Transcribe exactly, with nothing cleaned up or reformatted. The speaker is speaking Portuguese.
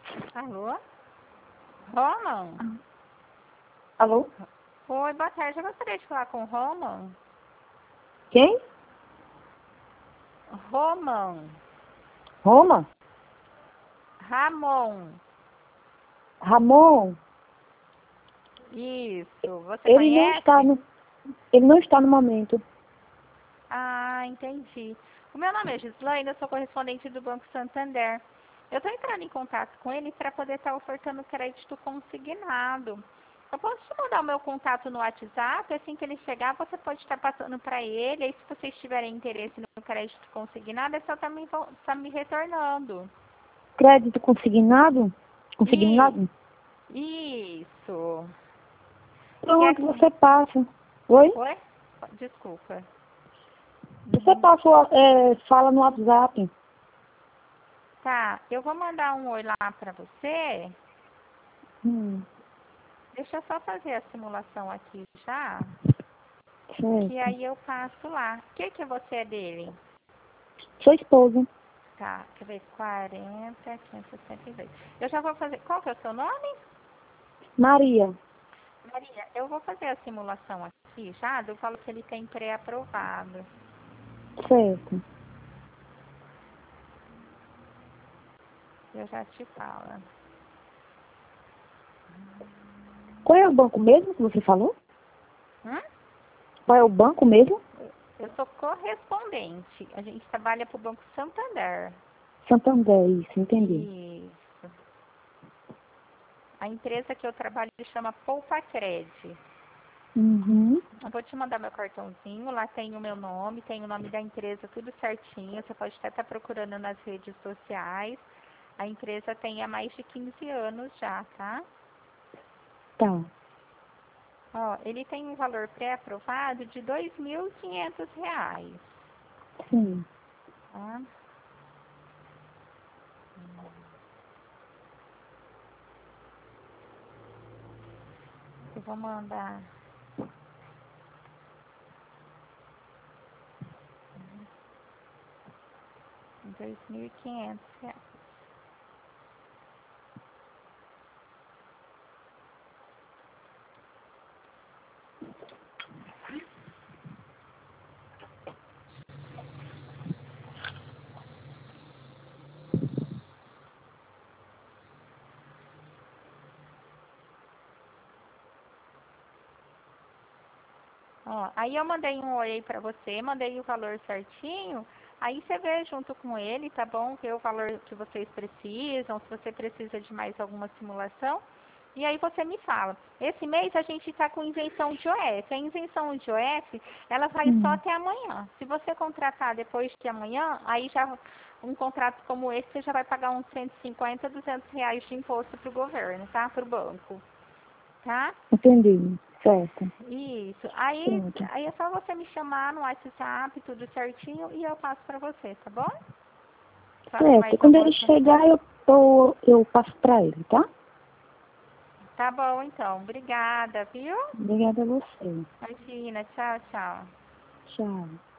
Alô? Roman? Alô? Oi, boa tarde. Eu gostaria de falar com o Roman. Quem? Roman. Roma? Ramon. Ramon? Isso. Você Ele não conhece? está no, ele não está no momento. Ah, entendi. O meu nome é Gislaine, eu sou correspondente do Banco Santander. Eu estou entrando em contato com ele para poder estar ofertando crédito consignado. Eu posso te mandar o meu contato no WhatsApp, assim que ele chegar, você pode estar passando para ele. Aí, se vocês tiverem interesse no crédito consignado, é só estar me, tá me retornando. Crédito consignado? Consignado? Isso. Quer Pronto, com... você passa. Oi? Oi? Desculpa. Você passa, o- é, fala no WhatsApp. Tá, eu vou mandar um oi lá para você. Hum, Deixa eu só fazer a simulação aqui já, que certo. aí eu passo lá. O que que você é dele? Sua esposa. Tá, deixa eu ver, quarenta, quinhentos e sessenta e dois. Eu já vou fazer, qual que é o seu nome? Maria. Maria, eu vou fazer a simulação aqui já, eu falo que ele tem pré-aprovado. Certo. Eu já te falo. Qual é o banco mesmo que você falou? Hum? Qual é o banco mesmo? Eu sou correspondente, a gente trabalha para o Banco Santander. Santander, isso, entendi. Isso. A empresa que eu trabalho se chama Poupa Cred. Uhum. Eu vou te mandar meu cartãozinho, lá tem o meu nome, tem o nome da empresa, tudo certinho. Você pode até estar procurando nas redes sociais. A empresa tem há mais de quinze anos já, tá? Tá. Ó, ele tem um valor pré-aprovado de dois mil e quinhentos reais, Sim. tá? Eu vou mandar dois mil e quinhentos reais. Ó, aí eu mandei um oi aí pra você, mandei o valor certinho. Aí você vê junto com ele, tá bom? Vê o valor que vocês precisam, se você precisa de mais alguma simulação. E aí você me fala. Esse mês a gente está com isenção de O F. A isenção de O F, ela vai só Hum. até amanhã. Se você contratar depois de amanhã, aí já um contrato como esse, você já vai pagar uns cento e cinquenta, duzentos reais de imposto pro governo, tá? Pro banco, tá? Entendi. Certo. Isso. Aí, Pronto. aí é só você me chamar no WhatsApp, tudo certinho, e eu passo pra você, tá bom? Só tem Certo. mais Quando alguma ele coisa? chegar, eu, eu, eu passo pra ele, tá? Tá bom, então. Obrigada, viu? Obrigada a você. Imagina. Tchau, tchau. Tchau.